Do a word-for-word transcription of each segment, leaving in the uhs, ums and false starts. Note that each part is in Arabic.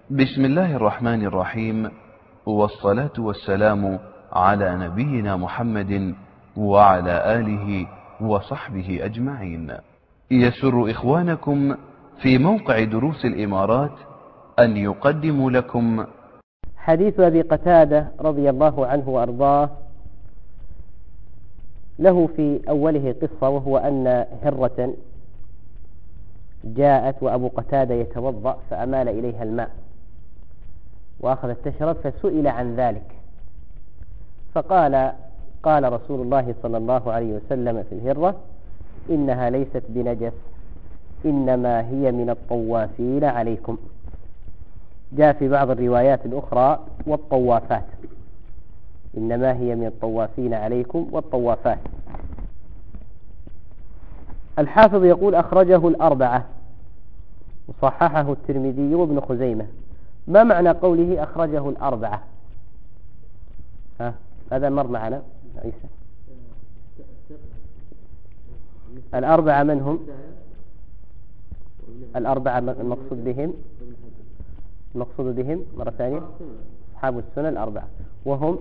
بسم الله الرحمن الرحيم، والصلاة والسلام على نبينا محمد وعلى آله وصحبه أجمعين. يسر إخوانكم في موقع دروس الإمارات أن يقدموا لكم حديث أبي قتادة رضي الله عنه وأرضاه، له في أوله قصة، وهو أن هرة جاءت وأبو قتادة يتوضأ فأمال إليها الماء وأخذت تشرب، فسئل عن ذلك فقال قال رسول الله صلى الله عليه وسلم في الهرة: إنها ليست بنجس، إنما هي من الطوافين عليكم. جاء في بعض الروايات الأخرى والطوافات، إنما هي من الطوافين عليكم والطوافات. الحافظ يقول: أخرجه الأربعة وصححه الترمذي وابن خزيمة. ما معنى قوله أخرجه الأربعة؟ ها هذا مر معنا عيسى. الأربعة من هم؟ الأربعة المقصود بهم المقصود بهم مرة ثانية أصحاب السنن الأربعة، وهم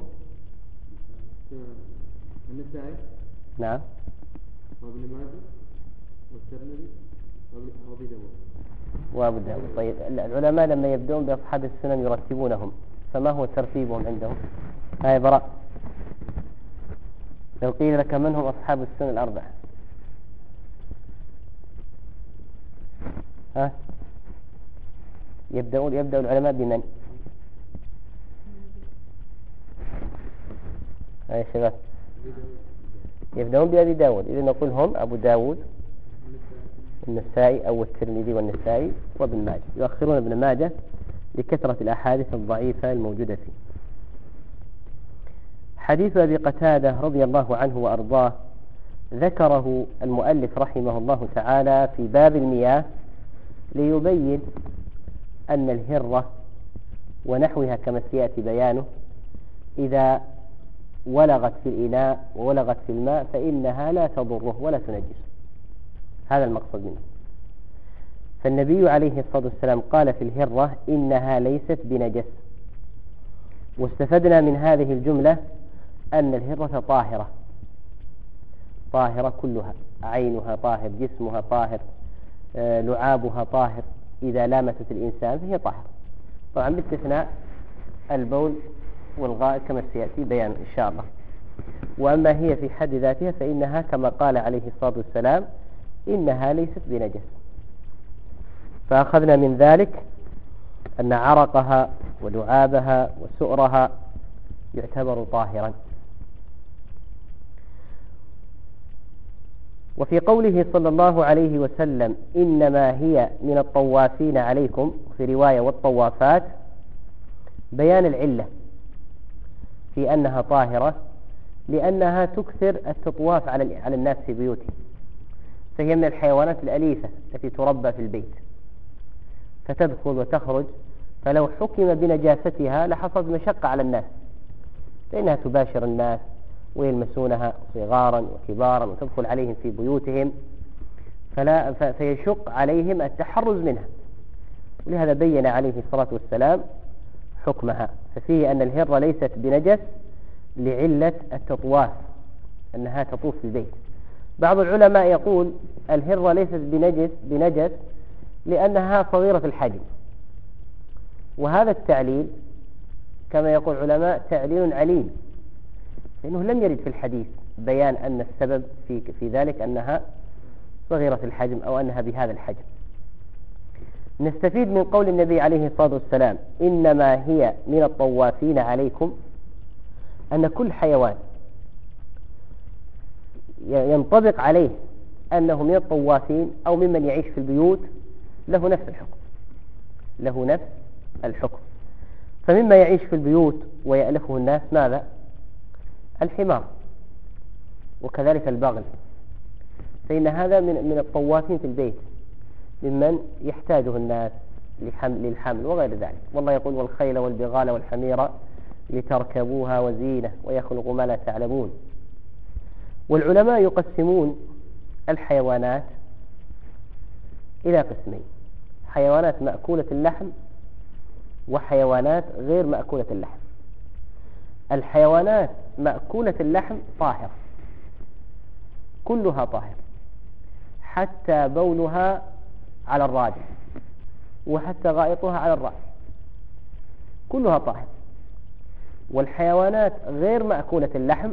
النسائي نعم وابن ماجه والترمذي وابي داود وابو داود. طيب، العلماء لما يبدون بأصحاب السنن يرتبونهم، فما هو ترتيبهم عندهم؟ هاي براء، لو قيل لك من هم أصحاب السنن الأربعة؟ ها يبدأون يبدأ العلماء بمن؟ هاي شباب يبدأون بأبي داود. إذا نقول هم أبو داود النسائي أو الترمذي والنسائي وابن ماجه، يؤخرون ابن ماجه لكثرة الأحاديث الضعيفة الموجودة فيه. حديث أبي قتادة رضي الله عنه وأرضاه ذكره المؤلف رحمه الله تعالى في باب المياه ليبين أن الهرة ونحوها كما سيأتي بيانه إذا ولغت في الإناء وولغت في الماء فإنها لا تضره ولا تنجسه. هذا المقصود منه. فالنبي عليه الصلاة والسلام قال في الهرة: إنها ليست بنجس. واستفدنا من هذه الجملة أن الهرة طاهرة طاهرة كلها، عينها طاهر، جسمها طاهر، آه، لعابها طاهر، إذا لامست الإنسان فهي طاهرة، طبعا باستثناء البول والغائط كما سيأتي بيان إن شاء الله. وأما هي في حد ذاتها فإنها كما قال عليه الصلاة والسلام: إنها ليست بنجس. فأخذنا من ذلك أن عرقها ولعابها وسؤرها يعتبر طاهرا. وفي قوله صلى الله عليه وسلم: إنما هي من الطوافين عليكم، في رواية والطوافات، بيان العلة في أنها طاهرة، لأنها تكثر التطواف على الناس في بيوتهم، فهي من الحيوانات الأليفة التي تربى في البيت، فتدخل وتخرج، فلو حكم بنجاستها لحصلت مشقة على الناس، فإنها تباشر الناس ويلمسونها صغارا وكبارا وتدخل عليهم في بيوتهم، فلا فيشق عليهم التحرز منها. ولهذا بين عليه الصلاة والسلام حكمها. ففيه أن الهرة ليست بنجس لعلة التطواف، أنها تطوف في البيت. بعض العلماء يقول الهرة ليست بنجس بنجس لأنها صغيرة الحجم، وهذا التعليل كما يقول العلماء تعليل عليل، لأنه لم يرد في الحديث بيان أن السبب في في ذلك أنها صغيرة الحجم أو أنها بهذا الحجم. نستفيد من قول النبي عليه الصلاة والسلام: إنما هي من الطوافين عليكم، أن كل حيوان ينطبق عليه أنه من الطوافين أو ممن يعيش في البيوت له نفس الحكم له نفس الحكم فمما يعيش في البيوت ويألفه الناس ماذا؟ الحمار، وكذلك البغل، فإن هذا من من الطوافين في البيت، ممن يحتاجه الناس للحمل وغير ذلك. والله يقول: والخيل والبغال والحمير لتركبوها وزينة ويخلق ما لا تعلمون. والعلماء يقسمون الحيوانات إلى قسمين: حيوانات مأكولة اللحم وحيوانات غير مأكولة اللحم. الحيوانات مأكولة اللحم طاهرة، كلها طاهرة، حتى بولها على الراجح وحتى غائطها على الرأس، كلها طاهرة. والحيوانات غير مأكولة اللحم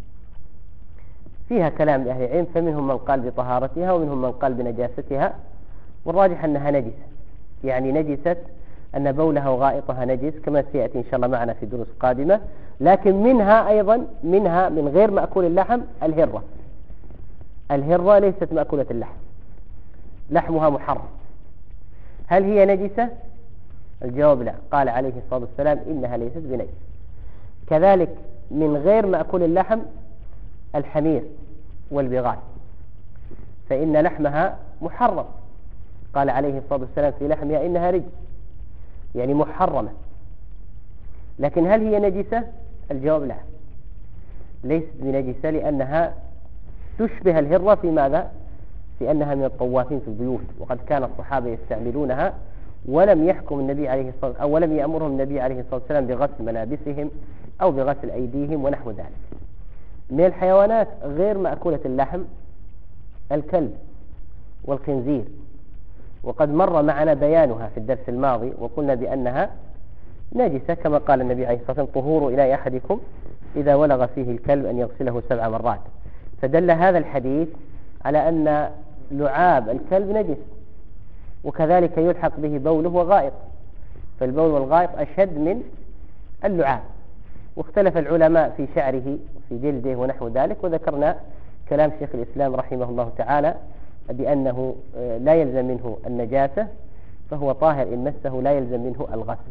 فيها كلام لأهل العلم، فمنهم من قال بطهارتها ومنهم من قال بنجاستها، والراجح أنها نجسة، يعني نجست أن بولها وغائطها نجس كما سيأتي إن شاء الله معنا في دروس قادمة. لكن منها أيضا منها من غير مأكول اللحم الهرة. الهرة ليست مأكولة اللحم، لحمها محرم. هل هي نجسة؟ الجواب لا، قال عليه الصلاة والسلام إنها ليست بنجس. كذلك من غير مأكول اللحم الحمير والبغال، فإن لحمها محرم، قال عليه الصلاة والسلام في لحمها إنها رجس، يعني محرمة. لكن هل هي نجسة؟ الجواب لا، ليست بنجسة، لأنها تشبه الهرة في ماذا؟ في أنها من الطوافين في البيوت، وقد كان الصحابة يستعملونها، ولم يحكم النبي عليه الصلاة والسلام أو ولم يأمرهم النبي عليه الصلاة والسلام بغسل ملابسهم أو بغسل أيديهم ونحو ذلك. من الحيوانات غير مأكولة اللحم الكلب والخنزير، وقد مر معنا بيانها في الدرس الماضي، وقلنا بأنها نجسة كما قال النبي عليه الصلاة والسلام طهور إناء أحدكم إذا ولغ فيه الكلب أن يغسله سبع مرات. فدل هذا الحديث على أن لعاب الكلب نجس، وكذلك يلحق به بوله وغائط، فالبول والغائط أشد من اللعاب. واختلف العلماء في شعره في جلده ونحو ذلك، وذكرنا كلام شيخ الإسلام رحمه الله تعالى بأنه لا يلزم منه النجاسة، فهو طاهر إن مسه، لا يلزم منه الغسل.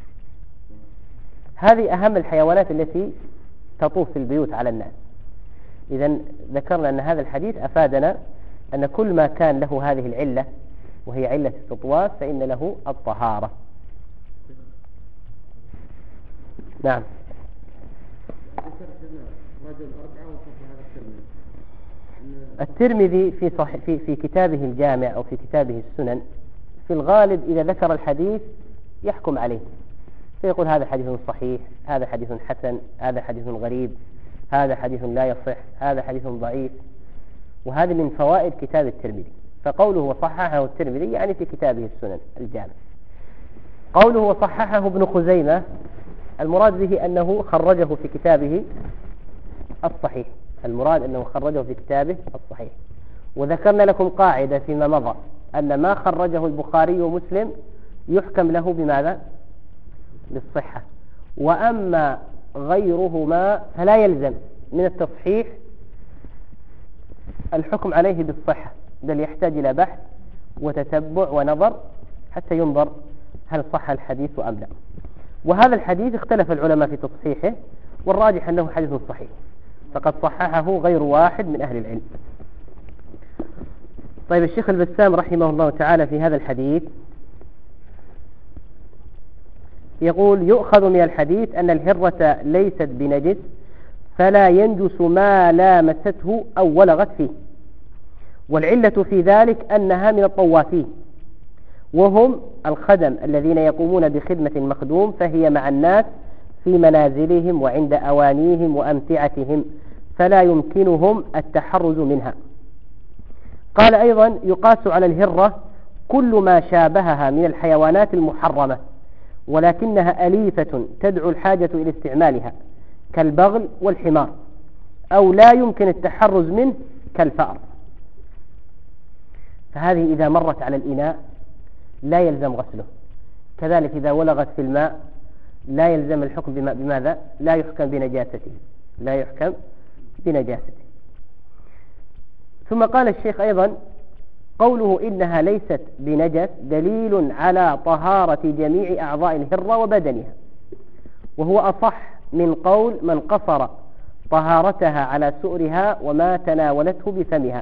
هذه أهم الحيوانات التي تطوف في البيوت على الناس. إذن ذكرنا أن هذا الحديث أفادنا أن كل ما كان له هذه العلة وهي علة التطواف فإن له الطهارة. نعم. الترمذي في, صح في في كتابه الجامع أو في كتابه السنن في الغالب إذا ذكر الحديث يحكم عليه، فيقول هذا حديث صحيح، هذا حديث حسن، هذا حديث غريب، هذا حديث لا يصح، هذا حديث ضعيف. وهذا من فوائد كتاب الترمذي. فقوله وصححه الترمذي يعني في كتابه السنن الجامع. قوله وصححه ابن خزيمة المراد به أنه خرجه في كتابه الصحيح، المراد أنه خرجه في كتابه الصحيح. وذكرنا لكم قاعدة فيما مضى أن ما خرجه البخاري ومسلم يحكم له بماذا؟ بالصحة، وأما غيرهما فلا يلزم من التصحيح الحكم عليه بالصحة، بل يحتاج إلى بحث وتتبع ونظر حتى ينظر هل صح الحديث أم لا. وهذا الحديث اختلف العلماء في تصحيحه، والراجح أنه حديث صحيح، فقد صححه غير واحد من أهل العلم. طيب الشيخ البسام رحمه الله تعالى في هذا الحديث يقول يؤخذ من الحديث أن الهرة ليست بنجس، فلا ينجس ما لامسته أو ولغت فيه، والعلة في ذلك أنها من الطوافين، وهم الخدم الذين يقومون بخدمة المخدوم، فهي مع الناس في منازلهم وعند أوانيهم وأمتعتهم، فلا يمكنهم التحرز منها. قال أيضا يقاس على الهرة كل ما شابهها من الحيوانات المحرمة ولكنها أليفة تدعو الحاجة إلى استعمالها كالبغل والحمار، أو لا يمكن التحرز منه كالفأر. فهذه إذا مرت على الإناء لا يلزم غسله، كذلك إذا ولغت في الماء لا يلزم الحكم بماذا؟ لا يحكم بنجاسته، لا يحكم بنجاسته. ثم قال الشيخ أيضا قوله إنها ليست بنجس دليل على طهارة جميع أعضاء الهرة وبدنها، وهو أصح من قول من قصر طهارتها على سؤرها وما تناولته بفمها.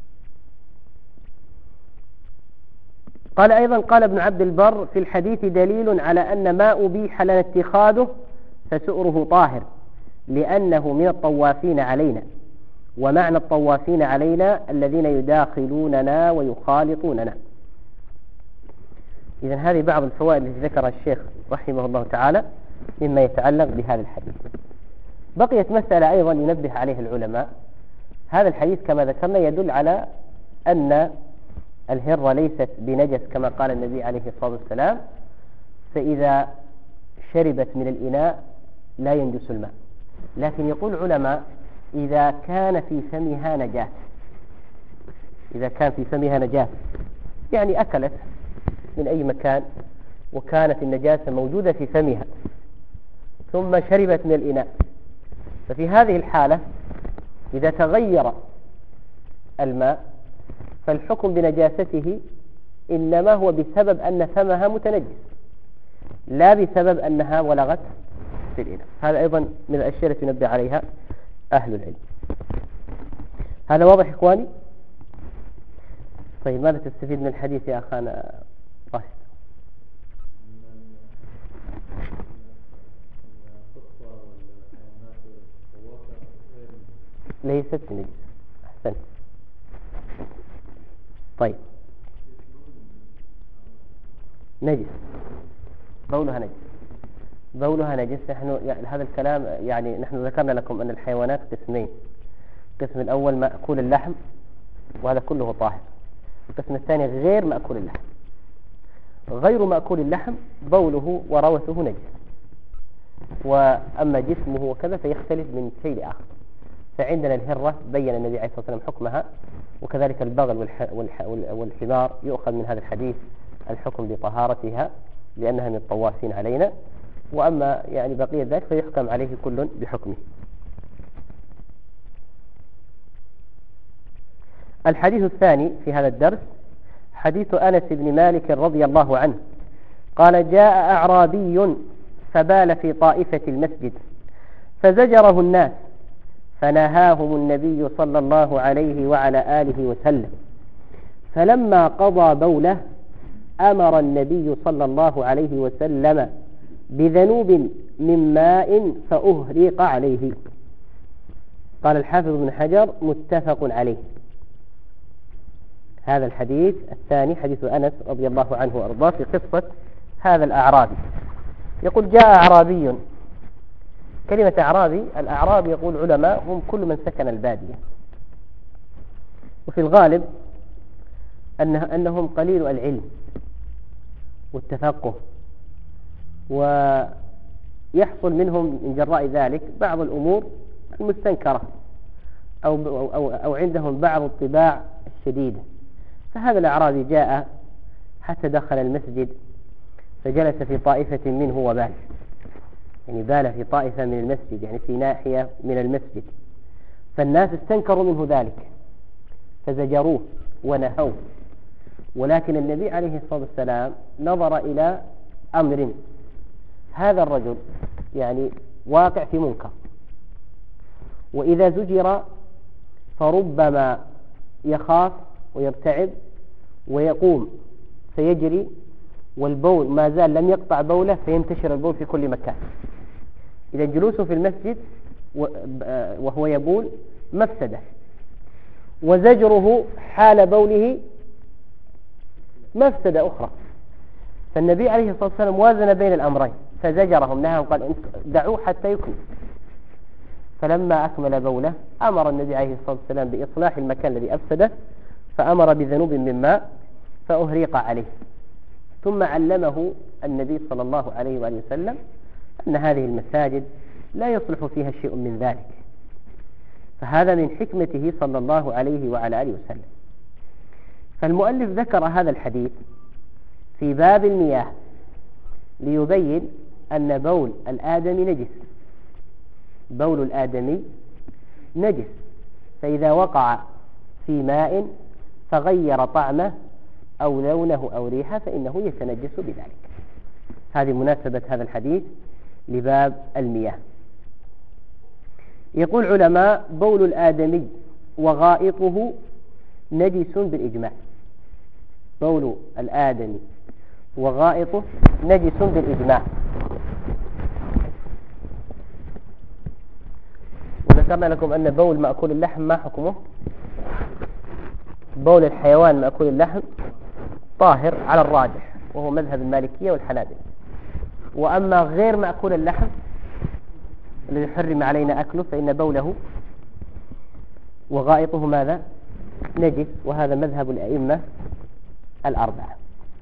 قال أيضا قال ابن عبد البر في الحديث دليل على أن ما أبيح لنا اتخاذه فسؤره طاهر لأنه من الطوافين علينا، ومعنى الطوافين علينا الذين يداخلوننا ويخالطوننا. إذن هذه بعض الفوائد التي ذكرها الشيخ رحمه الله تعالى مما يتعلق بهذا الحديث. بقيت مسألة أيضا ينبه عليها العلماء. هذا الحديث كما ذكرنا يدل على أن الهرة ليست بنجس كما قال النبي عليه الصلاة والسلام، فإذا شربت من الإناء لا ينجس الماء. لكن يقول العلماء إذا كان في فمها نجاسة، إذا كان في فمها نجاسة يعني أكلت من أي مكان وكانت النجاسة موجودة في فمها ثم شربت من الإناء، ففي هذه الحالة إذا تغير الماء فالحكم بنجاسته إنما هو بسبب أن فمها متنجس لا بسبب أنها ولغت في الإناء. هذا أيضا من الأشياء التي ينبه عليها أهل العلم. هذا واضح إخواني؟ طيب ماذا تستفيد من الحديث يا أخانا راشد؟ ليست نجس. أحسنت. طيب نجس، بولها نجس، بولها نجس. نحن يعني هذا الكلام يعني نحن ذكرنا لكم أن الحيوانات قسمين، القسم الأول مأكول اللحم وهذا كله طاهر، القسم الثاني غير مأكول اللحم. غير مأكول اللحم بوله وروثه نجس، وأما جسمه وكذا فيختلف من شيء لآخر. فعندنا الهرة بين النبي عليه الصلاة والسلام حكمها، وكذلك البغل والح... والح... والحمار يؤخذ من هذا الحديث الحكم بطهارتها لأنها من الطوافين علينا، وأما يعني بقية ذلك فيحكم عليه كل بحكمه. الحديث الثاني في هذا الدرس حديث أنس بن مالك رضي الله عنه قال: جاء أعرابي فبال في طائفة المسجد فزجره الناس فنهاهم النبي صلى الله عليه وعلى آله وسلم، فلما قضى بوله أمر النبي صلى الله عليه وسلم بذنوب من ماء فأهريق عليه. قال الحافظ بن حجر متفق عليه. هذا الحديث الثاني حديث أنس رضي الله عنه وأرضاه في قصة هذا الأعرابي. يقول: جاء أعرابي. كلمة أعرابي، الأعراب يقول علماء هم كل من سكن البادية، وفي الغالب أنه أنهم قليل العلم والتفقه، ويحصل منهم من جراء ذلك بعض الأمور المستنكرة أو, أو, أو عندهم بعض الطباع الشديدة. فهذا الأعرابي جاء حتى دخل المسجد فجلس في طائفة منه وبال، يعني بال في طائفة من المسجد، يعني في ناحية من المسجد، فالناس استنكروا منه ذلك فزجروه ونهوه. ولكن النبي عليه الصلاة والسلام نظر إلى أمر، هذا الرجل يعني واقع في منكر، وإذا زجر فربما يخاف ويرتعب ويقوم فيجري، والبول ما زال لم يقطع بوله فينتشر البول في كل مكان. إذا جلوسه في المسجد وهو يبول مفسدة، وزجره حال بوله مفسدة أخرى. فالنبي عليه الصلاة والسلام وازن بين الأمرين فزجرهم، نهاهم، قال: دعوه حتى يكمل. فلما أكمل بوله أمر النبي عليه الصلاة والسلام بإصلاح المكان الذي أفسده، فأمر بذنوب من ماء فأهريق عليه. ثم علمه النبي صلى الله عليه وآله وسلم أن هذه المساجد لا يصلح فيها شيء من ذلك. فهذا من حكمته صلى الله عليه وعلى آله وسلم. فالمؤلف ذكر هذا الحديث في باب المياه ليبين أن بول الآدمي نجس، بول الآدمي نجس، فإذا وقع في ماء فغير طعمه أو لونه أو ريحه فإنه يتنجس بذلك. هذه مناسبة هذا الحديث لباب المياه. يقول علماء: بول الآدمي وغائطه نجس بالإجماع. بول الآدمي وغائطه نجس بالإجماع. وذكرنا لكم أن بول مأكول اللحم ما حكمه؟ بول الحيوان مأكول اللحم طاهر على الراجح، وهو مذهب المالكية والحنابلة. وأما غير مأكول اللحم الذي حرم علينا أكله فإن بوله وغائطه ماذا؟ نجس، وهذا مذهب الأئمة الأربعة.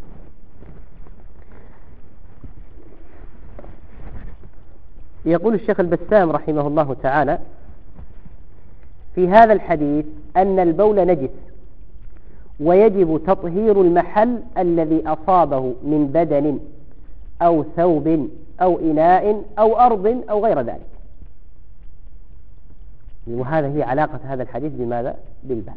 يقول الشيخ البسام رحمه الله تعالى في هذا الحديث أن البول نجس، ويجب تطهير المحل الذي أصابه من بدن أو ثوب أو إناء أو أرض أو غير ذلك. وهذا هي علاقة هذا الحديث بماذا؟ بالباب.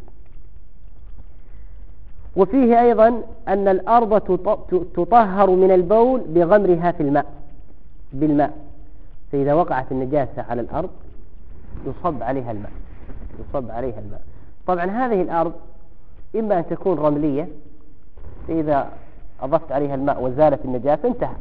وفيه أيضا أن الأرض تطهر من البول بغمرها في الماء بالماء، فإذا وقعت النجاسة على الأرض يصب عليها الماء يصب عليها الماء. طبعا هذه الأرض إما أن تكون رملية، فإذا أضفت عليها الماء وزالت النجاسة انتهى،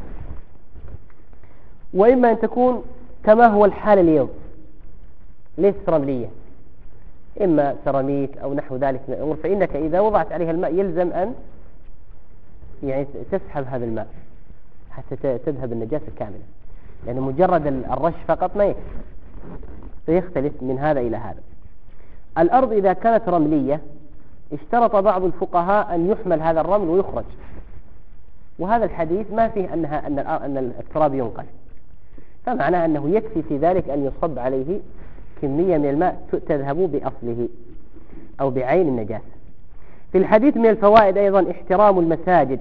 وإما أن تكون كما هو الحال اليوم ليست رملية، إما سيراميك أو نحو ذلك من الأمور، فإنك إذا وضعت عليها الماء يلزم أن يعني تسحب هذا الماء حتى تذهب النجاسة كاملة، لأن مجرد الرش فقط ما يكفي، فيختلف من هذا إلى هذا. الأرض إذا كانت رملية اشترط بعض الفقهاء أن يحمل هذا الرمل ويخرج، وهذا الحديث ما فيه أنها أن أن التراب ينقل، فمعناه أنه يكفي في ذلك أن يصب عليه كمية من الماء تذهب بأصله أو بعين النجاسة. في الحديث من الفوائد أيضا احترام المساجد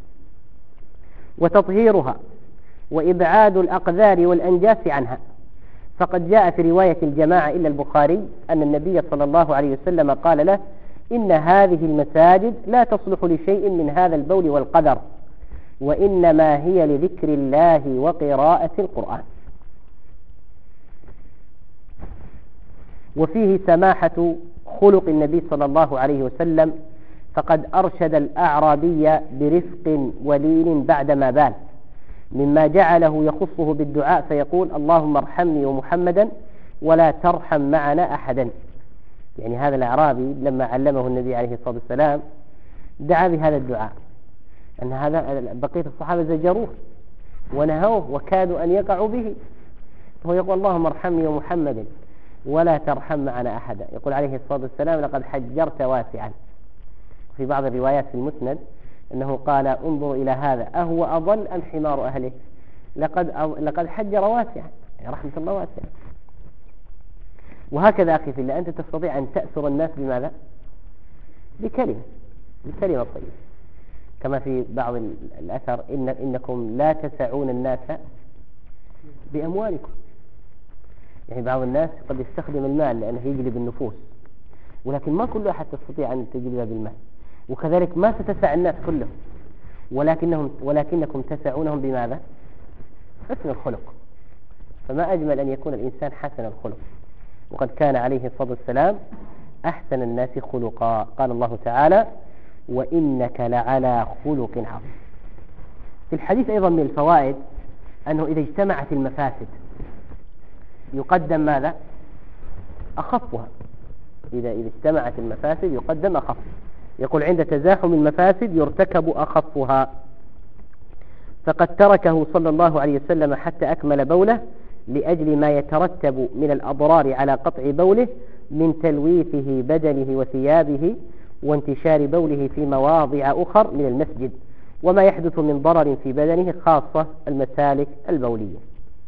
وتطهيرها وإبعاد الأقذار والأنجاس عنها، فقد جاء في رواية الجماعة إلا البخاري أن النبي صلى الله عليه وسلم قال له: إن هذه المساجد لا تصلح لشيء من هذا البول والقدر، وإنما هي لذكر الله وقراءة القرآن. وفيه سماحة خلق النبي صلى الله عليه وسلم، فقد أرشد الأعرابي برفق ولين بعدما بال، مما جعله يخصه بالدعاء فيقول: اللهم ارحمني ومحمدا ولا ترحم معنا أحدا. يعني هذا الأعرابي لما علمه النبي عليه الصلاة والسلام دعا بهذا الدعاء، أن هذا بقية الصحابة زجروه ونهوه وكادوا أن يقعوا به، فهو يقول: اللهم ارحمني ومحمدا ولا ترحم معنا أحدا. يقول عليه الصلاة والسلام: لقد حجرت واسعا. في بعض الروايات في المسند أنه قال: انظر إلى هذا أهو أضل أم حمار أهله، لقد لقد حجر واسعا، يعني رحمة الله واسعة. وهكذا أخي في الله، أنت تستطيع أن تأثر الناس بماذا؟ بكلمة بكلمة طيبة، كما في بعض الأثر: إن إنكم لا تسعون الناس بأموالكم. يعني بعض الناس قد يستخدم المال لأنه يجلب النفوس، ولكن ما كل أحد تستطيع أن تجلبها بالمال، وكذلك ما ستسع الناس كلهم، ولكنهم ولكنكم تسعونهم بماذا؟ حسن الخلق. فما أجمل أن يكون الإنسان حسن الخلق، وقد كان عليه الصلاة والسلام أحسن الناس خلقا. قال الله تعالى: وإنك لعلى خلق عظيم. في الحديث أيضا من الفوائد أنه إذا اجتمعت المفاسد يقدم ماذا؟ أخفها. إذا إذا اجتمعت المفاسد يقدم أخف. يقول: عند تزاحم المفاسد يرتكب أخفها، فقد تركه صلى الله عليه وسلم حتى أكمل بوله لأجل ما يترتب من الأضرار على قطع بوله من تلويثه بدنه وثيابه وانتشار بوله في مواضع أخر من المسجد، وما يحدث من ضرر في بدنه، خاصة المسالك البولية.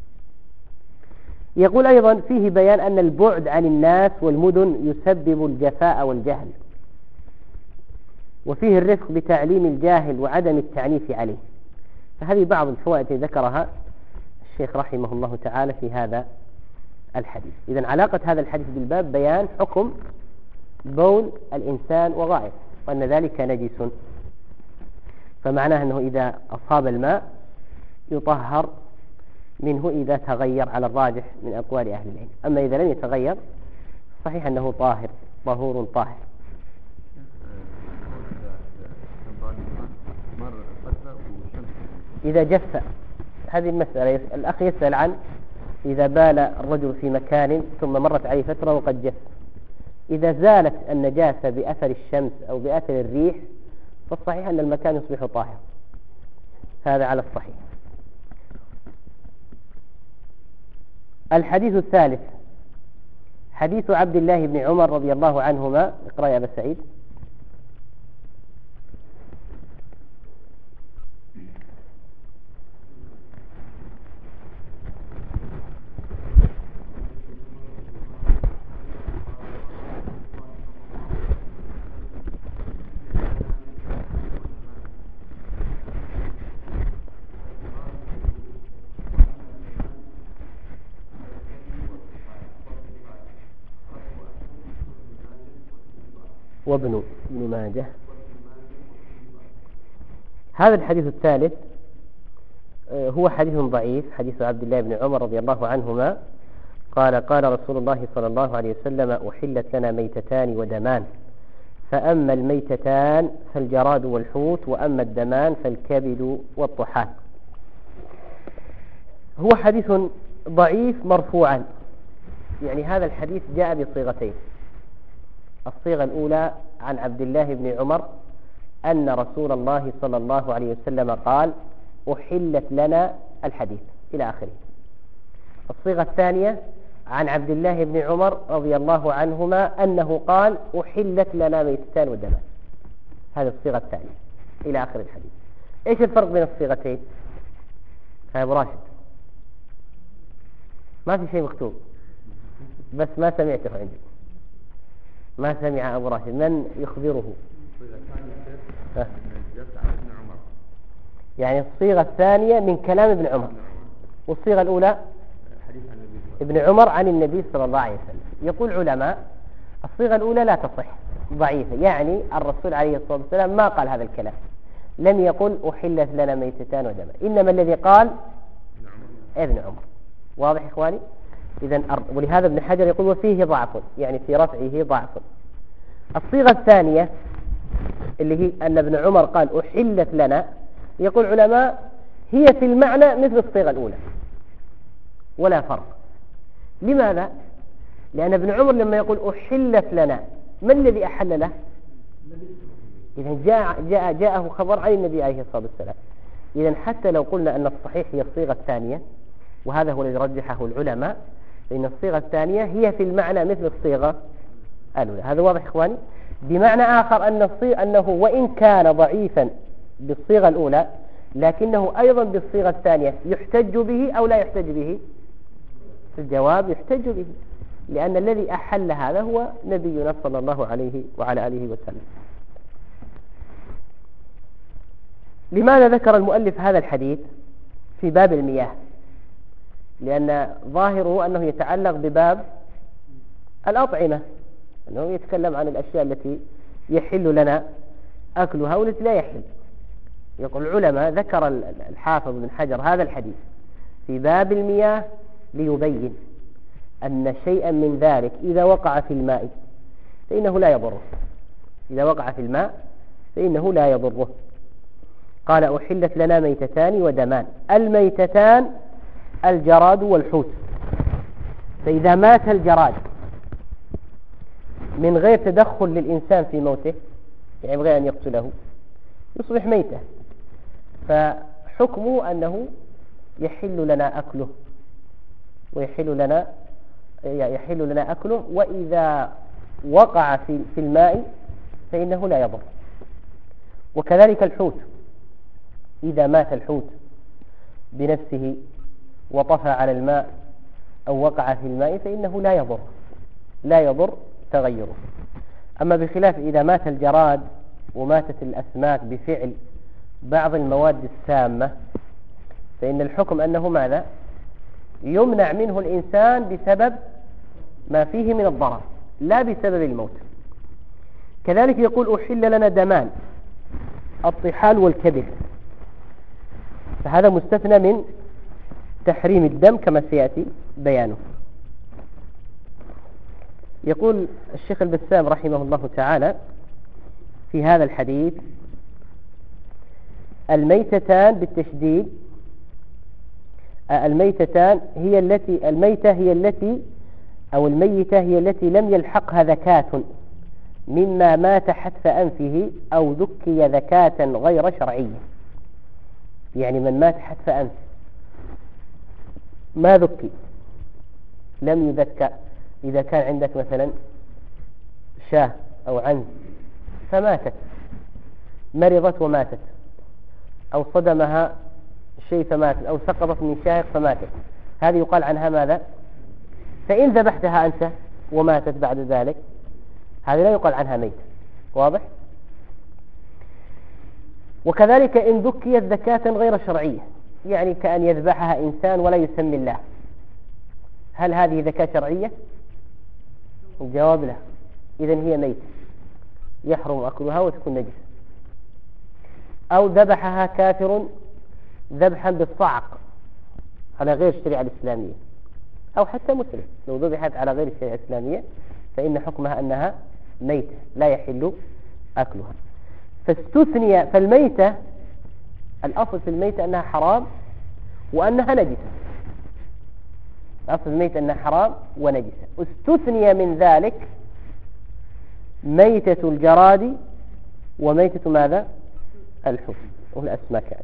يقول أيضا: فيه بيان أن البعد عن الناس والمدن يسبب الجفاء والجهل، وفيه الرفق بتعليم الجاهل وعدم التعنيف عليه. فهذه بعض الفوائد ذكرها الشيخ رحمه الله تعالى في هذا الحديث. إذن علاقة هذا الحديث بالباب بيان حكم بول الإنسان وغائط، وأن ذلك نجس، فمعناه أنه إذا أصاب الماء يطهر منه إذا تغير على الراجح من أقوال أهل العلم. أما إذا لم يتغير صحيح أنه طاهر طهور طاهر. إذا جف، هذه المسألة الأخ يسأل عن إذا بال الرجل في مكان ثم مرت عليه فترة وقد جف، إذا زالت النجاسة بأثر الشمس أو بأثر الريح فالصحيح أن المكان يصبح طاهر، هذا على الصحيح. الحديث الثالث حديث عبد الله بن عمر رضي الله عنهما. اقرأ يا أبا سعيد. وابن ابن ماجه. هذا الحديث الثالث هو حديث ضعيف، حديث عبد الله بن عمر رضي الله عنهما قال قال رسول الله صلى الله عليه وسلم: أحلت لنا ميتتان ودمان، فأما الميتتان فالجراد والحوت، وأما الدمان فالكبد والطحال. هو حديث ضعيف مرفوعا، يعني هذا الحديث جاء بصيغتين. الصيغة الأولى عن عبد الله بن عمر أن رسول الله صلى الله عليه وسلم قال: أحلت لنا الحديث إلى آخره. الصيغة الثانية عن عبد الله بن عمر رضي الله عنهما أنه قال: أحلت لنا ميتتان ودمان. هذه الصيغة الثانية إلى آخر الحديث. إيش الفرق بين الصيغتين؟ يا أبو راشد، ما في شيء مكتوب، بس ما سمعته عندي، ما سمع أبو راشد. من يخبره؟ يعني الصيغة الثانية من كلام ابن عمر، والصيغة الأولى ابن عمر عن النبي صلى الله عليه وسلم. يقول علماء الصيغة الأولى لا تصح، ضعيفة، يعني الرسول عليه الصلاة والسلام ما قال هذا الكلام، لم يقل أحلت لنا ميتتان ودمان، إنما الذي قال ابن عمر. واضح إخواني؟ إذن ولهذا ابن حجر يقول وفيه ضعف، يعني في رفعه ضعف. الصيغة الثانية اللي هي أن ابن عمر قال أحلت لنا، يقول علماء هي في المعنى مثل الصيغة الأولى ولا فرق. لماذا؟ لأن ابن عمر لما يقول أحلت لنا، من الذي أحل له؟ إذن جاء جاء جاءه خبر عن النبي عليه الصلاة والسلام. إذن حتى لو قلنا أن الصحيح هي الصيغة الثانية، وهذا هو الذي رجحه العلماء، فإن الصيغة الثانية هي في المعنى مثل الصيغة الأولى. هذا واضح إخواني؟ بمعنى آخر أن الصيغة أنه وإن كان ضعيفا بالصيغة الأولى، لكنه أيضا بالصيغة الثانية يحتج به أو لا يحتج به؟ الجواب يحتج به، لأن الذي أحل هذا هو نبينا صلى الله عليه وعلى آله وسلم. لماذا ذكر المؤلف هذا الحديث في باب المياه؟ لأن ظاهره أنه يتعلق بباب الأطعمة، أنه يتكلم عن الأشياء التي يحل لنا أكلها والتي لا يحل. يقول العلماء ذكر الحافظ بن حجر هذا الحديث في باب المياه ليبين أن شيئا من ذلك إذا وقع في الماء فإنه لا يضره، إذا وقع في الماء فإنه لا يضره. قال أحلت لنا ميتتان ودمان. الميتتان الجراد والحوت، فإذا مات الجراد من غير تدخل للإنسان في موته، يعني بغير أن يقتله، يصبح ميتة، فحكمه أنه يحل لنا أكله ويحل لنا يحل لنا أكله وإذا وقع في في الماء فإنه لا يضر. وكذلك الحوت، إذا مات الحوت بنفسه وطفى على الماء أو وقع في الماء فإنه لا يضر لا يضر تغيره. أما بخلاف إذا مات الجراد وماتت الأسماك بفعل بعض المواد السامة، فإن الحكم أنه ماذا؟ يمنع منه الإنسان بسبب ما فيه من الضرر لا بسبب الموت. كذلك يقول أحل لنا دمان، الطحال والكبد، فهذا مستثنى من تحريم الدم كما سيأتي بيانه. يقول الشيخ البسام رحمه الله تعالى في هذا الحديث: الميتتان بالتشديد، الميتتان هي التي الميتة هي التي أو الميتة هي التي لم يلحقها ذكاة مما مات حتف أنفه أو ذكي ذكاة غير شرعية. يعني من مات حتف أنف ما ذكي لم يذكى. إذا كان عندك مثلا شاه أو عنز فماتت، مرضت وماتت، أو صدمها شيء فماتت، أو سقطت من شاهق فماتت، هذه يقال عنها ماذا؟ فإن ذبحتها أنت وماتت بعد ذلك هذه لا يقال عنها ميت. واضح؟ وكذلك إن ذكيت ذكاة غير شرعية، يعني كأن يذبحها إنسان ولا يسمي الله، هل هذه ذكاة شرعية؟ الجواب لا، إذن هي ميت يحرم أكلها وتكون نجسة. أو ذبحها كافر ذبحا بالصعق على غير الشريعة الإسلامية، أو حتى مسلم لو ذبحت على غير الشريعة الإسلامية فإن حكمها أنها ميتة لا يحل أكلها. فاستثني فالميتة الأصل في الميتة أنها حرام وأنها نجسة، الأصل في الميتة أنها حرام ونجسة. استثني من ذلك ميتة الجراد وميتة ماذا؟ الحوت والأسماك يعني.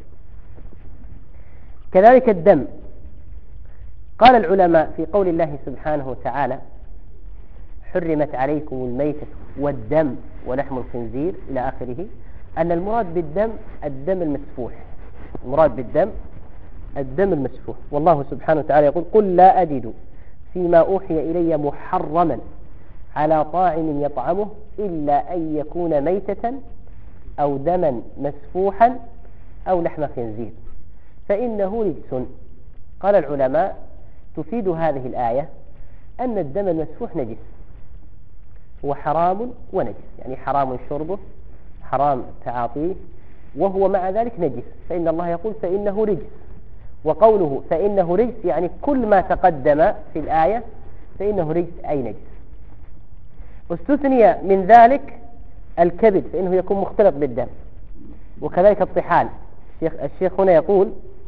كذلك الدم، قال العلماء في قول الله سبحانه وتعالى حرمت عليكم الميتة والدم ولحم الخنزير إلى آخره، أن المراد بالدم الدم المسفوح، المراد بالدم الدم المسفوح. والله سبحانه وتعالى يقول قل لا أجد فيما أوحي إلي محرما على طاعم يطعمه إلا أن يكون ميتة أو دما مسفوحا أو لحم خنزير فإنه رجس. قال العلماء تفيد هذه الآية أن الدم المسفوح نجس، هو حرام ونجس، يعني حرام شربه حرام تعاطيه وهو مع ذلك نجس، فإن الله يقول فإنه رجس. وقوله فإنه رجس يعني كل ما تقدم في الآية فإنه رجس أي نجس. استثني من ذلك الكبد فإنه يكون مختلط بالدم، وكذلك الطحال. الشيخ, الشيخ هنا يقول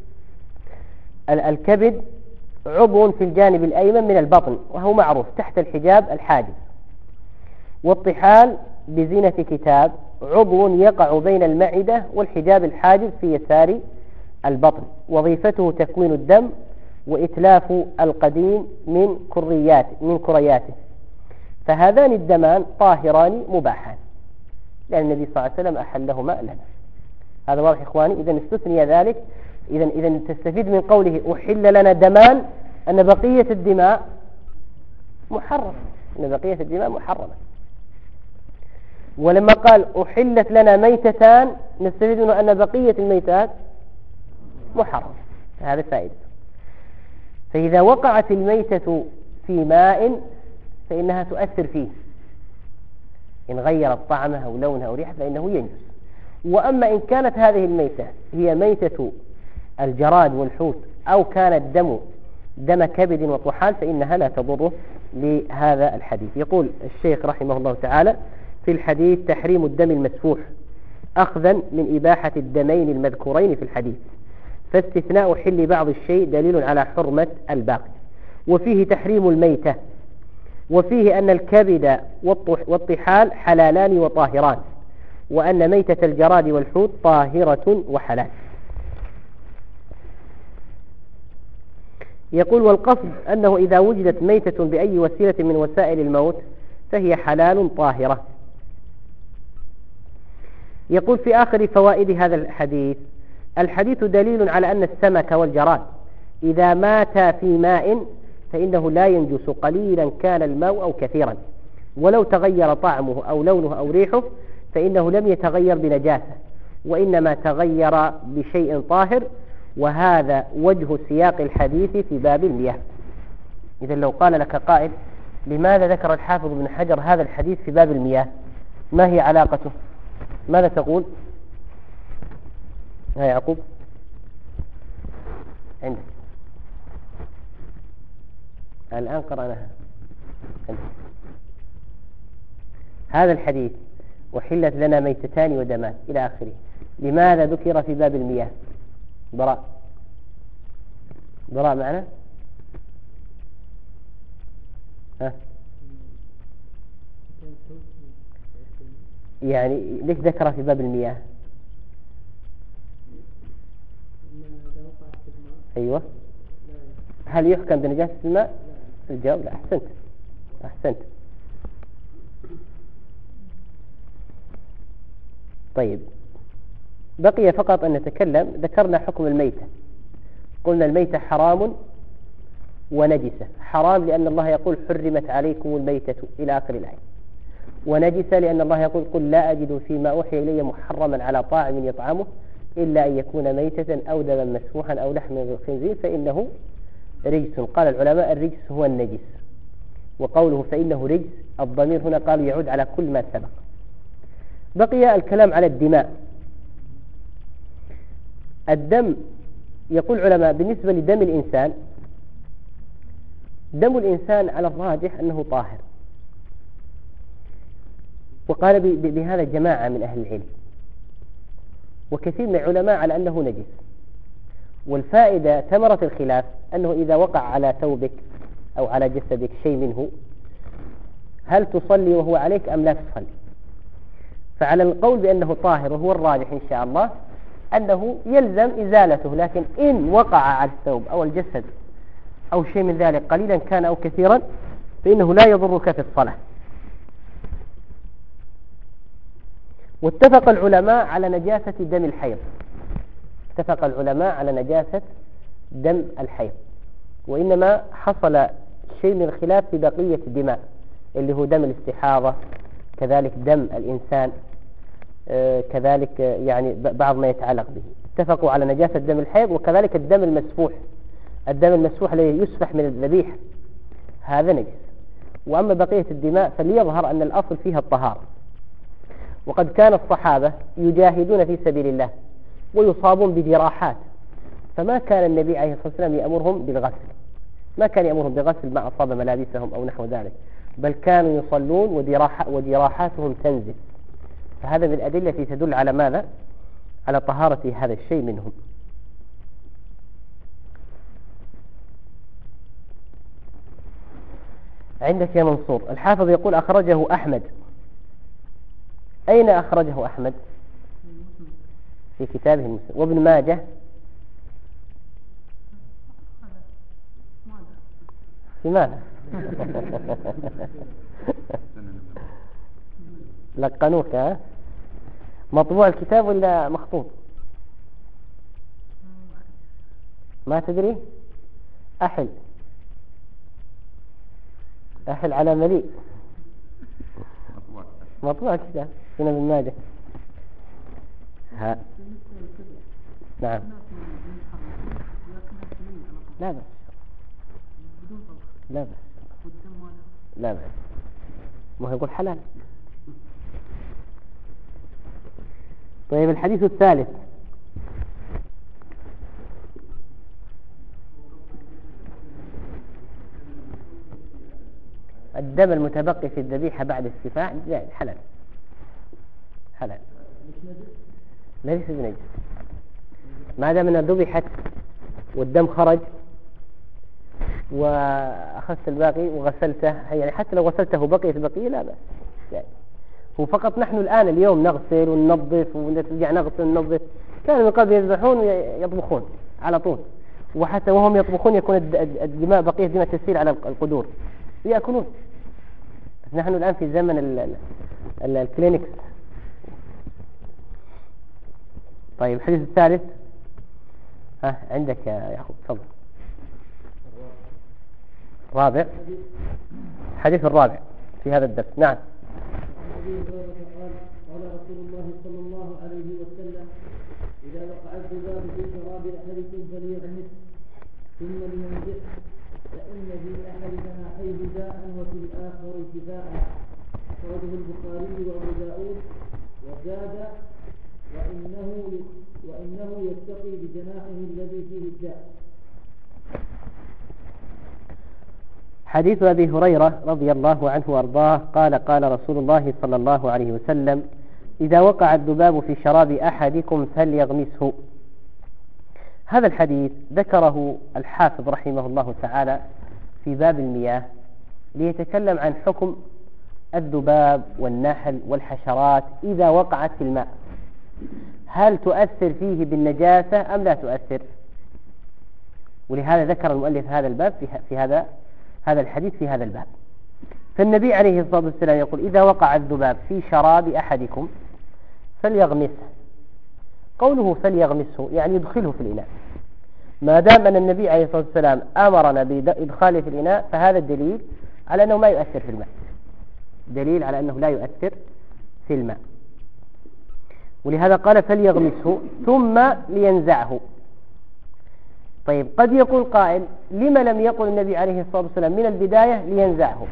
الكبد عضو في الجانب الأيمن من البطن وهو معروف تحت الحجاب الحاجز، والطحال بزينة كتاب عضو يقع بين المعدة والحجاب الحاجز في يسار البطن، وظيفته تكوين الدم وإتلاف القديم من كريات من كرياته، فهذان الدمان طاهران مباحان لأن النبي صلى الله عليه وسلم أحلهما لنا. هذا واضح إخواني. إذا استثني ذلك، إذا إذا تستفيد من قوله أحل لنا دمان أن بقية الدماء محرمة، أن بقية الدماء محرمة. ولما قال أحلت لنا ميتتان نستفيد منه أن بقية الميتات محرمة، هذا فائدة. فإذا وقعت الميتة في ماء فإنها تؤثر فيه، إن غيرت طعمها أو لونها أو ريحها فإنه ينجس. وأما إن كانت هذه الميتة هي ميتة الجراد والحوت أو كان الدم دم كبد وطحال فإنها لا تضره لهذا الحديث. يقول الشيخ رحمه الله تعالى في الحديث تحريم الدم المسفوح أخذا من إباحة الدمين المذكورين في الحديث، فاستثناء حل بعض الشيء دليل على حرمة الباقي. وفيه تحريم الميتة، وفيه أن الكبد والطحال حلالان وطاهران، وأن ميتة الجراد والحوت طاهرة وحلال. يقول والقصد أنه إذا وجدت ميتة بأي وسيلة من وسائل الموت فهي حلال طاهرة. يقول في آخر فوائد هذا الحديث الحديث دليل على أن السمك والجراد إذا ماتا في ماء فإنه لا ينجس قليلا كان الماء أو كثيرا، ولو تغير طعمه أو لونه أو ريحه فإنه لم يتغير بنجاسة وإنما تغير بشيء طاهر، وهذا وجه سياق الحديث في باب المياه. إذا لو قال لك قائل لماذا ذكر الحافظ بن حجر هذا الحديث في باب المياه، ما هي علاقته؟ ماذا تقول؟ ها يعقوب عندك الآن قرأناها. هذا الحديث وحلت لنا ميتتان ودمان إلى آخره، لماذا ذكر في باب المياه؟ براء براء معنا؟ ها؟ يعني ليش ذكر في باب المياه؟ أيوة. هل يحكم بنجاسة الماء؟ الجواب لا. أحسنت أحسنت. طيب بقي فقط أن نتكلم. ذكرنا حكم الميتة، قلنا الميتة حرام ونجسة. حرام لأن الله يقول حرمت عليكم الميتة إلى آخر الآية، ونجسة لأن الله يقول قل لا أجد فيما أوحي إلي محرما على طاعم يطعمه إلا أن يكون ميتة أو دما مسفوحا أو لحم خنزير فإنه رجس. قال العلماء الرجس هو النجس، وقوله فإنه رجس الضمير هنا قالوا يعود على كل ما سبق. بقي الكلام على الدماء. الدم يقول العلماء بالنسبة لدم الإنسان، دم الإنسان على الراجح أنه طاهر، وقال بهذا جماعة من أهل العلم، وكثير من العلماء على أنه نجس. والفائدة ثمرة الخلاف أنه إذا وقع على ثوبك أو على جسدك شيء منه هل تصلي وهو عليك أم لا تصلي؟ فعلى القول بأنه طاهر وهو الراجح إن شاء الله أنه يلزم إزالته، لكن إن وقع على الثوب أو الجسد أو شيء من ذلك قليلا كان أو كثيرا فإنه لا يضرك في الصلاة. واتفق العلماء على نجاسة دم الحيض، اتفق العلماء على نجاسة دم الحيض، وإنما حصل شيء من الخلاف في بقية الدماء اللي هو دم الاستحاضة، كذلك دم الإنسان، آه كذلك آه يعني بعض ما يتعلق به. اتفقوا على نجاسة دم الحيض، وكذلك الدم المسفوح، الدم المسفوح الذي يسفح من الذبيحة هذا نجس. وأما بقية الدماء فليظهر أن الأصل فيها الطهارة، وقد كان الصحابة يجاهدون في سبيل الله ويصابون بجراحات، فما كان النبي عليه الصلاة والسلام يأمرهم بالغسل، ما كان يأمرهم بغسل ما أصاب ملابسهم أو نحو ذلك، بل كانوا يصلون وجراح وجراحاتهم تنزف. فهذا من الأدلة التي تدل على ماذا؟ على طهارة هذا الشيء منهم. عندك يا منصور الحافظ يقول أخرجه أحمد. أين أخرجه أحمد؟ في كتابه المسلم. وابن ماجه في ماذا؟ لقنوك ها؟ مطبوع الكتاب ولا مخطوط؟ ما تدري؟ أحل أحل على مليء. مطبوع الكتاب سنة ابن ماجه. ها نعم لا بس لا بس لا بس ما يقول حلال. طيب الحديث الثالث. الدم المتبقي في الذبيحة بعد السفاح حلال حلال ليس بنجس ما دام انها ذبحت والدم خرج واخذت الباقي وغسلته، يعني حتى لو غسلته بقية البقية لا بأس. يعني هو فقط نحن الآن اليوم نغسل وننظف ونرجع نغسل وننظف، كانوا من قبل يذبحون ويطبخون على طول، وحتى وهم يطبخون يكون الدماء بقية دماء تسيل على القدور يأكلون. نحن الآن في زمن الكلينكس. طيب الحديث الثالث. ها عندك يا يعقوب تفضل. رابع الحديث الرابع في هذا الدرس. نعم. قال رسول الله صلى الله عليه وسلم إذا وقع الذباب في شراب أحدكم فليغمس ثم لينزح فإن في أحد جناحيه داء وفي الآخر شفاء. أخرجه البخاري وأبو داود وزاد وإنه وإنه يتقي بجناحه الذي فيه الداء. حديث أبي هريرة رضي الله عنه وأرضاه قال قال رسول الله صلى الله عليه وسلم إذا وقع الذباب في شراب أحدكم فليغمسه. هذا الحديث ذكره الحافظ رحمه الله تعالى في باب المياه ليتكلم عن حكم الذباب والنحل والحشرات إذا وقعت في الماء، هل تؤثر فيه بالنجاسة أم لا تؤثر؟ ولهذا ذكر المؤلف هذا الباب في, في هذا هذا الحديث في هذا الباب. فالنبي عليه الصلاة والسلام يقول إذا وقع الذباب في شراب أحدكم فليغمسه. قوله فليغمسه يعني يدخله في الإناء. ما دام أن النبي عليه الصلاة والسلام أمرنا بإدخاله في الإناء فهذا الدليل على أنه ما يؤثر في الماء، دليل على أنه لا يؤثر في الماء. ولهذا قال فليغمسه ثم لينزعه. طيب قد يقول قائل لما لم يقل النبي عليه الصلاة والسلام من البداية لينزعه؟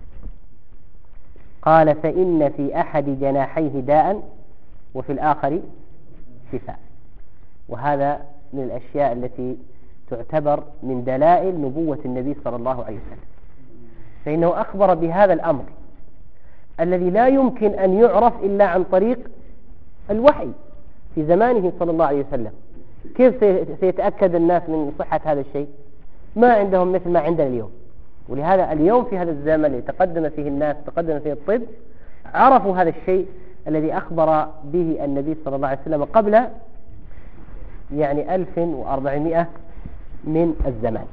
قال فإن في أحد جناحيه داء وفي الآخر شفاء. وهذا من الأشياء التي تعتبر من دلائل نبوة النبي صلى الله عليه وسلم، فإنه أخبر بهذا الأمر الذي لا يمكن أن يعرف إلا عن طريق الوحي في زمانه صلى الله عليه وسلم. كيف سيتأكد الناس من صحة هذا الشيء؟ ما عندهم مثل ما عندنا اليوم. ولهذا اليوم في هذا الزمن اللي تقدم فيه الناس، تقدم فيه الطب، عرفوا هذا الشيء الذي أخبر به النبي صلى الله عليه وسلم قبل يعني ألف وأربعمائة من الزمان.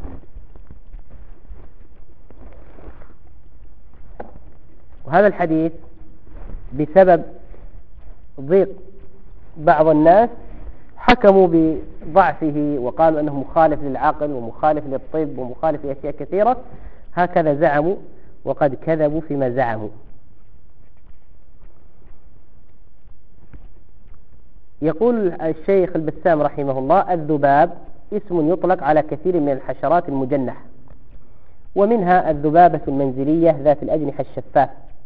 وهذا الحديث بسبب ضيق بعض الناس حكموا بضعفه وقالوا أنه مخالف للعقل ومخالف للطب ومخالف لأشياء كثيرة، هكذا زعموا وقد كذبوا فيما زعموا. يقول الشيخ البسام رحمه الله الذباب اسم يطلق على كثير من الحشرات المجنحة، ومنها الذبابة المنزلية ذات الأجنحة الشفاف،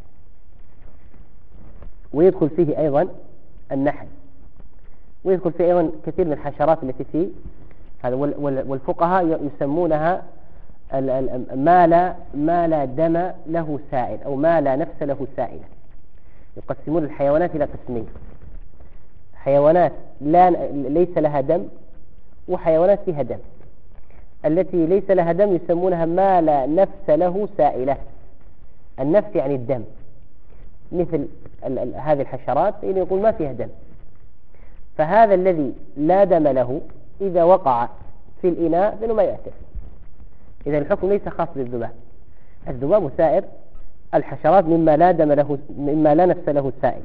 ويدخل فيه أيضا النحل، ويدخل فيه أيضا كثير من الحشرات التي فيه هذا. والفقهاء يسمونها ما لا ما لا دم له سائل أو ما لا نفس له سائلة. يقسمون الحيوانات إلى قسمين: حيوانات لا ليس لها دم، وحيوانات فيها دم. التي ليس لها دم يسمونها ما لا نفس له سائلة. النفس يعني الدم، مثل هذه الحشرات فإنه يقول ما فيها دم. فهذا الذي لا دم له إذا وقع في الإناء فإنه ما يأثر. إذا الحكم ليس خاص بالذباب. الذباب وسائر الحشرات مما لا دم له، مما لا نفس له سائل.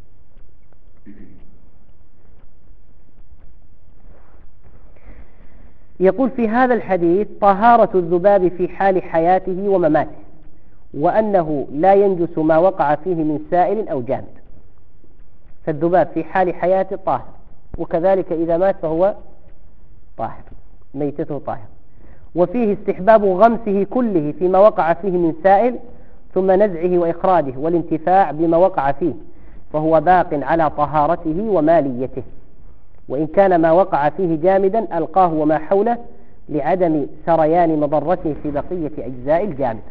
يقول في هذا الحديث طهارة الذباب في حال حياته ومماته، وأنه لا ينجس ما وقع فيه من سائل أو جامد. فالذباب في حال حياته طاهر، وكذلك إذا مات فهو طاهر، ميتته طاهر. وفيه استحباب غمسه كله فيما وقع فيه من سائل، ثم نزعه وإخراجه والانتفاع بما وقع فيه، فهو باق على طهارته وماليته. وإن كان ما وقع فيه جامدا ألقاه وما حوله لعدم سريان مضرته في بقية أجزاء الجامد.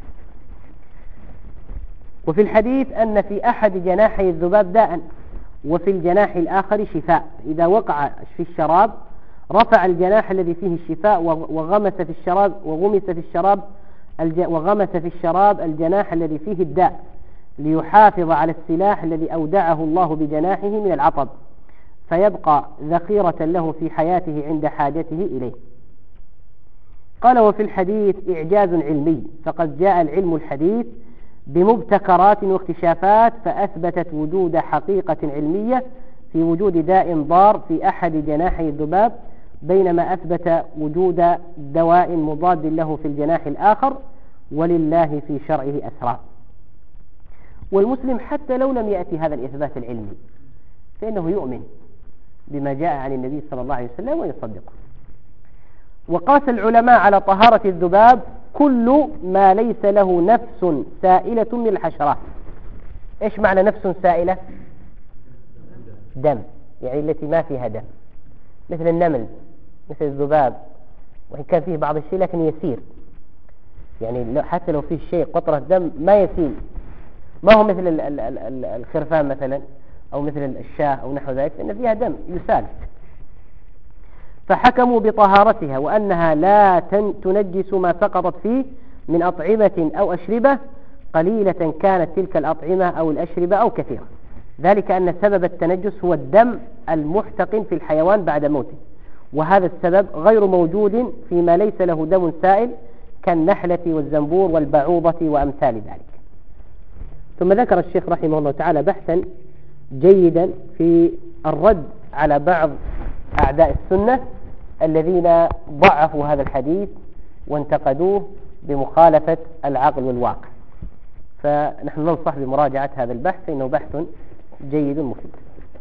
وفي الحديث أن في أحد جناحي الذباب داء وفي الجناح الآخر شفاء. إذا وقع في الشراب رفع الجناح الذي فيه الشفاء وغمس في الشراب وغمس في الشراب وغمس في الشراب الجناح الذي فيه الداء، ليحافظ على السلاح الذي أودعه الله بجناحه من العطب، فيبقى ذخيرة له في حياته عند حاجته إليه. قال وفي الحديث إعجاز علمي، فقد جاء العلم الحديث بمبتكرات واكتشافات فأثبتت وجود حقيقة علمية في وجود داء ضار في أحد جناحي الذباب، بينما أثبت وجود دواء مضاد له في الجناح الآخر، ولله في شرعه أسرار. والمسلم حتى لو لم يأتي هذا الإثبات العلمي فإنه يؤمن بما جاء عن النبي صلى الله عليه وسلم ويصدقه. وقاس العلماء على طهارة الذباب كل ما ليس له نفس سائلة من الحشرات. إيش معنى نفس سائلة؟ دم، يعني التي ما فيها دم، مثل النمل، مثل الذباب، وإن كان فيه بعض الشيء لكن يسير، يعني حتى لو فيه شيء قطرة دم ما يسيل، ما هو مثل الخرفان مثلا أو مثل الشاة أو نحو ذلك، فإن فيها دم يسال. فحكموا بطهارتها وأنها لا تنجس ما سقطت فيه من أطعمة أو أشربة، قليلة كانت تلك الأطعمة أو الأشربة أو كثيرة، ذلك أن سبب التنجس هو الدم المحتقن في الحيوان بعد موته، وهذا السبب غير موجود فيما ليس له دم سائل كالنحلة والزنبور والبعوضة وأمثال ذلك. ثم ذكر الشيخ رحمه الله تعالى بحثا جيدا في الرد على بعض أعداء السنة الذين ضعفوا هذا الحديث وانتقدوه بمخالفة العقل والواقع، فنحن ننصح بمراجعة هذا البحث فإنه بحث جيد مفيد.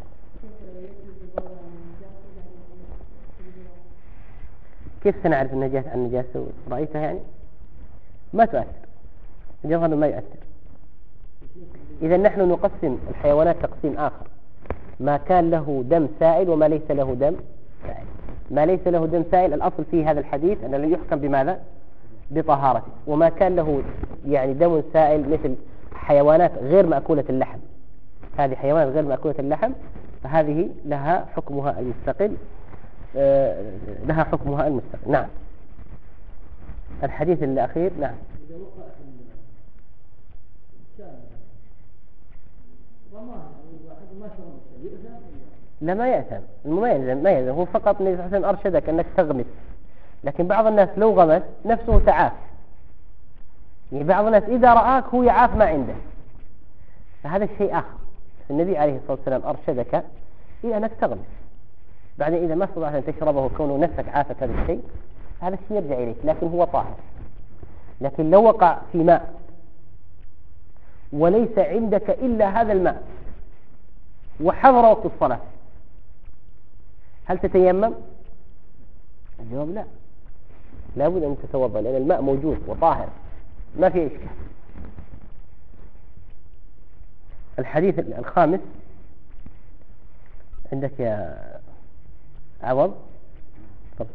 كيف سنعرف النجاسة عن النجاسة؟ رأيتها يعني ما تؤثر، الجوهر ما يؤثر. إذا نحن نقسم الحيوانات تقسيم آخر، ما كان له دم سائل وما ليس له دم سائل. ما ليس له دم سائل الأصل في هذا الحديث أنه يحكم بماذا؟ بطهارته. وما كان له يعني دم سائل مثل حيوانات غير مأكولة اللحم، هذه حيوانات غير مأكولة اللحم فهذه لها حكمها المستقل، آه لها حكمها المستقل. نعم. الحديث الأخير. نعم. لا ما يأثم، ما يلزم ما يلزم، هو فقط النبي صلى الله عليه وسلم أرشدك أنك تغمس، لكن بعض الناس لو غمس نفسه تعاف، يعني بعض الناس إذا رآك هو يعاف ما عنده، فهذا شيء آخر. النبي عليه الصلاة والسلام أرشدك إلى أنك تغمس، بعدين إذا ما استطعت أن تشربه كونه نفسك عافت هذا الشيء هذا الشيء يرجع إليك، لكن هو طاهر. لكن لو وقع في ماء وليس عندك إلا هذا الماء وحضر وقت الصلاة هل تتيمم؟ الجواب لا، لابد أن تتوضأ لأن الماء موجود وطاهر ما في إشكال. الحديث الخامس عندك يا عوض. طب.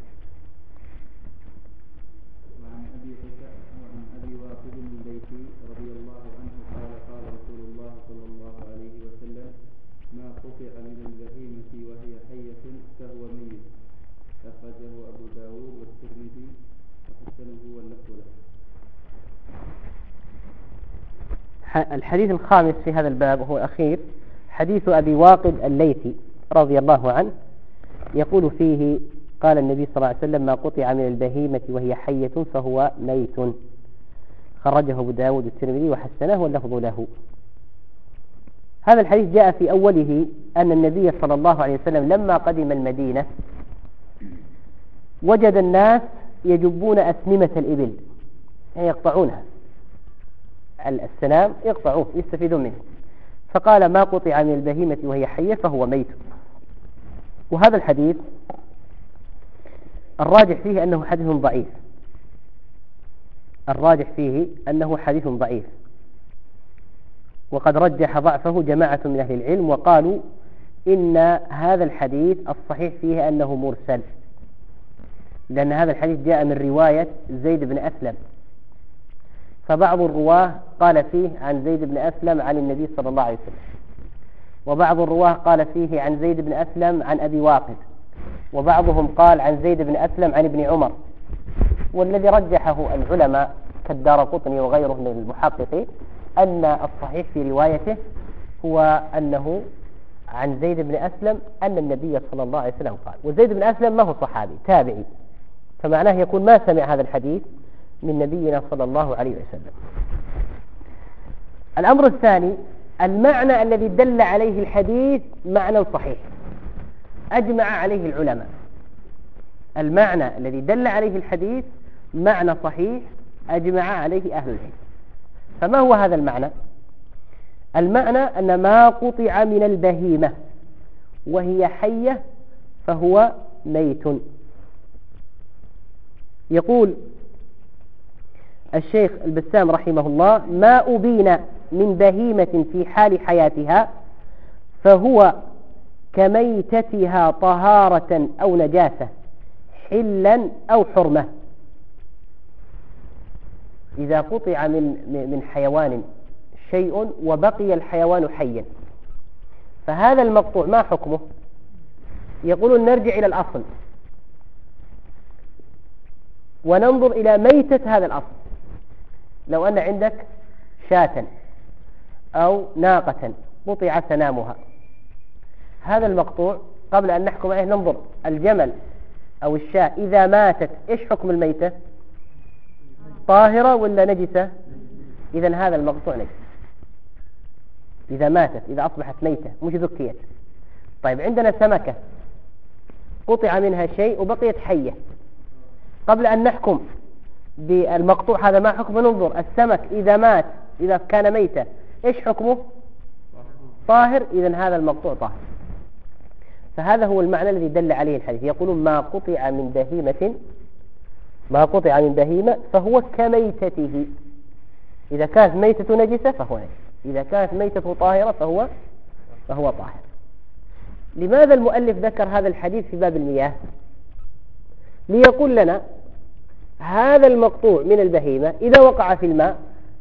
وعن أبي وعن أبي واقد الليثي رضي الله عنه قال قال رسول الله صلى الله عليه وسلم ما قطع من البهيمة وهي حية فهو ميت، أخرجه أبو داود والترمذي وحسنه واللفظ له. الحديث الخامس في هذا الباب وهو الأخير حديث أبي واقد الليثي رضي الله عنه، يقول فيه قال النبي صلى الله عليه وسلم ما قطع من البهيمة وهي حية فهو ميت، خرجه أبو داود والترمذي وحسنه واللفظ له. هذا الحديث جاء في أوله أن النبي صلى الله عليه وسلم لما قدم المدينة وجد الناس يجبون أسنمة الإبل، يعني يقطعونها، السنام يقطعوه يستفيدون منه، فقال ما قطع من البهيمة وهي حية فهو ميت. وهذا الحديث الراجح فيه أنه حديث ضعيف، الراجح فيه أنه حديث ضعيف، وقد رجح ضعفه جماعة من أهل العلم وقالوا إن هذا الحديث الصحيح فيه أنه مرسل، لأن هذا الحديث جاء من رواية زيد بن أسلم، فبعض الرواه قال فيه عن زيد بن أسلم عن النبي صلى الله عليه وسلم، وبعض الرواه قال فيه عن زيد بن أسلم عن أبي واقد، وبعضهم قال عن زيد بن أسلم عن ابن عمر. والذي رجحه العلماء كالدارقطني وغيره من المحققين أن الصحيح في روايته هو أنه عن زيد بن أسلم أن النبي صلى الله عليه وسلم قال، وزيد بن أسلم ما هو صحابي تابعي، فمعناه يكون ما سمع هذا الحديث من نبينا صلى الله عليه وسلم. الأمر الثاني المعنى الذي دل عليه الحديث معنى صحيح أجمع عليه العلماء، المعنى الذي دل عليه الحديث معنى صحيح أجمع عليه أهل العلم. فما هو هذا المعنى؟ المعنى أن ما قطع من البهيمة وهي حية فهو ميت. يقول الشيخ البسام رحمه الله ما أبين من بهيمة في حال حياتها فهو كميتتها طهارة أو نجاسة حلا أو حرمة. إذا قطع من من حيوان شيء وبقي الحيوان حيا فهذا المقطوع ما حكمه؟ يقولون نرجع إلى الأصل وننظر إلى ميتة هذا الأصل. لو أن عندك شاة أو ناقة قطع سنامها، هذا المقطوع قبل أن نحكم عليه ننظر الجمل أو الشاة إذا ماتت إيش حكم الميتة؟ طاهرة ولا نجسة؟ إذن هذا المقطوع نجس إذا ماتت، إذا أصبحت ميتة مش ذكيت. طيب عندنا سمكة قطع منها شيء وبقيت حية، قبل أن نحكم بالمقطوع هذا ما حكم ننظر السمك إذا مات إذا كان ميتة إيش حكمه؟ طاهر. إذن هذا المقطوع طاهر. فهذا هو المعنى الذي دل عليه الحديث. يقولون ما قطع من بهيمة ما قطع من بهيمة فهو كميتته. إذا كانت ميتة نجسة فهو نجس، إذا كانت ميتة طاهرة فهو فهو طاهر. لماذا المؤلف ذكر هذا الحديث في باب المياه؟ ليقول لنا هذا المقطوع من البهيمة إذا وقع في الماء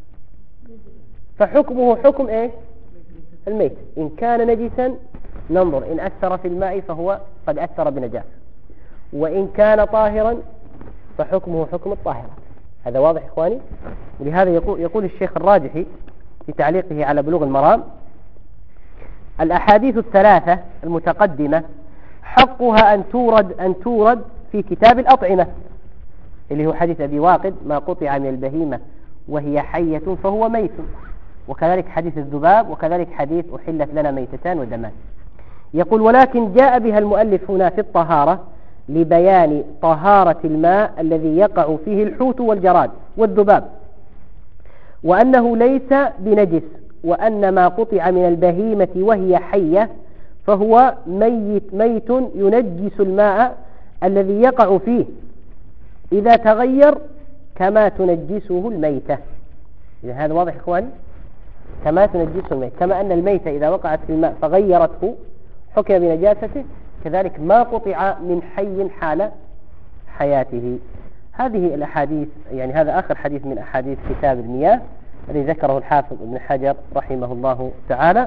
فحكمه حكم إيش؟ الميت. إن كان نجسا ننظر إن أثر في الماء فهو قد أثر بنجاسة، وإن كان طاهرا فحكمه حكم الطاهرة. هذا واضح إخواني؟ ولهذا يقول, يقول الشيخ الراجحي في تعليقه على بلوغ المرام: الأحاديث الثلاثة المتقدمة حقها أن تورد أن تورد في كتاب الأطعمة، اللي هو حديث أبي واقد ما قطع من البهيمة وهي حية فهو ميت، وكذلك حديث الذباب، وكذلك حديث أحلت لنا ميتتان ودمان. يقول: ولكن جاء بها المؤلف هنا في الطهارة لبيان طهارة الماء الذي يقع فيه الحوت والجراد والذباب، وأنه ليس بنجس، وأن ما قطع من البهيمة وهي حية فهو ميت ميت ينجس الماء الذي يقع فيه إذا تغير كما تنجسه الميتة. إذا هذا واضح إخواني؟ كما تنجسه الميتة، كما أن الميتة إذا وقعت في الماء فغيرته حكم بنجاسته، كذلك ما قطع من حي حال حياته. هذه الأحاديث، يعني هذا آخر حديث من أحاديث كتاب المياه الذي ذكره الحافظ ابن حجر رحمه الله تعالى.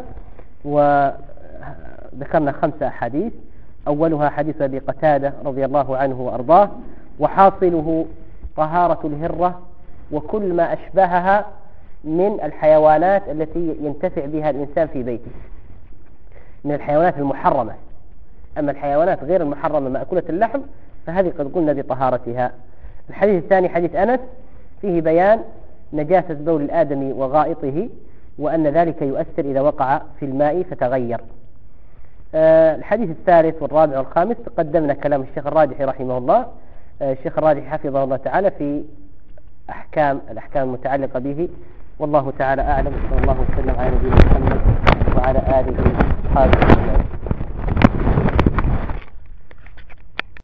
وذكرنا خمسة أحاديث، أولها حديث أبي قتادة رضي الله عنه وأرضاه: وحاصله طهارة الهرة وكل ما أشبهها من الحيوانات التي ينتفع بها الإنسان في بيته من الحيوانات المحرمة. أما الحيوانات غير المحرمة مأكولة اللحم فهذه قد قلنا بطهارتها. الحديث الثاني حديث أنس فيه بيان نجاسة بول الآدمي وغائطه، وأن ذلك يؤثر إذا وقع في الماء فتغير. أه الحديث الثالث والرابع والخامس قدمنا كلام الشيخ الراجحي رحمه الله. أه الشيخ الراجحي حفظه الله تعالى في أحكام الأحكام المتعلقة به، والله تعالى أعلم. صلى الله وسلم على نبينا محمد وعلى آله وصحبه.